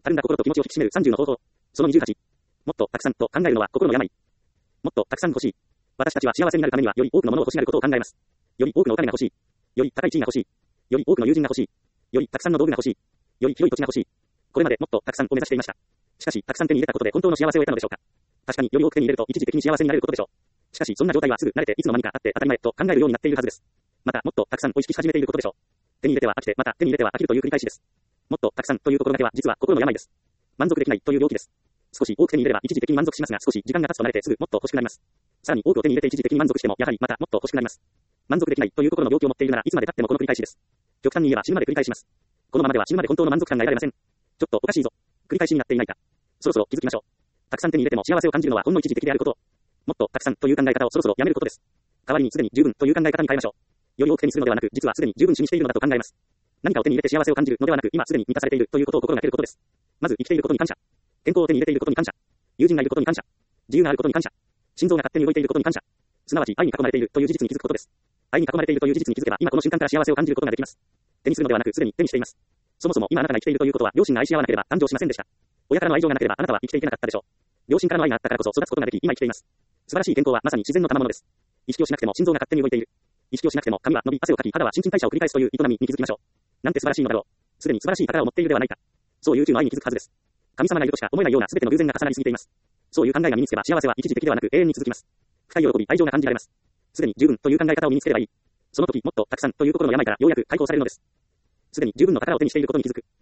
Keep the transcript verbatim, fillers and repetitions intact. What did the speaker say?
たるんだ心と気持ちを引き締めるさんじゅうの方法。そのにじゅうはち。もっとたくさんと考えるのは心の病。もっとたくさん欲しい。私たちは幸せになるためにはより多くのものを欲しがることを考えます。より多くのお金が欲しい。より高い地位が欲しい。より多くの友人が欲しい。よりたくさんの道具が欲しい。より広い土地が欲しい。これまでもっとたくさんを目指していました。しかし、たくさん手に入れたことで本当の幸せを得たのでしょうか。確かにより多く手に入れると一時的に幸せになれることでしょう。しかし、そんな状態はすぐ慣れていつの間にかあって当たり前と考えるようになっているはずです。また、もっとたくさんを意識し始めていることでしょう。手に入れては飽きて、また手に入れては飽きるという繰り返しです。もっとたくさんという心がけは実は心の病です。満足できないという病気です。少し多く手に入れれば一時的に満足しますが、少し時間が経つと慣れてすぐもっと欲しくなります。さらに多くを手に入れて一時的に満足しても、やはりまたもっと欲しくなります。満足できないという心の病気を持っているならいつまで経ってもこの繰り返しです。極端に言えば死ぬまで繰り返します。このままでは死ぬまで本当の満足感が得られません。ちょっとおかしいぞ。繰り返しになっていないか。そろそろ気づきましょう。たくさん手に入れても幸せを感じるのはほんの一時的であることを。もっとたくさんという考え方をそろそろやめることです。代わりにすでに十分という考え方に変えましょう。より多く手にするのではなく、実はすでに十分死にしているのだと考えます。何かを手に入れて幸せを感じるのではなく、今すでに満たされているということを心がけることです。まず生きていることに感謝。健康を手に入れていることに感謝。友人がいることに感謝。自由があることに感謝。心臓が勝手に動いていることに感謝。すなわち愛に囲まれているという事実に気づくことです。愛に囲まれているという事実に気づけば、今この瞬間から幸せを感じることができます。手にするのではなく、すでに手にしています。そもそも今あなたが生きているということは、両親が愛し合わなければ誕生しませんでした。親からの愛情がなければあなたは生きていけなかったでしょう。両親からの愛があったからこそ育つことができ、今生きています。素晴らしい健康はまさに自然の賜物です。意識をしなくても心臓が勝手に動いている。意識をしなくても髪は伸び、汗をかき、肌は新陳代謝を繰り返すという営みに気づきましょう。なんて素晴らしいのだろう。すでに素晴らしい宝を持っているではないか。そういう宇宙の愛に気づくはずです。神様がいるとしか思えないような全ての偶然が重なりすぎています。そういう考えが身につけば幸せは一時的ではなく永遠に続きます。深い喜び、愛情が感じられます。すでに十分という考え方を身につければいい。その時もっとたくさんという心の病からようやく解放されるのです。すでに十分の宝を手にしていることに気づく。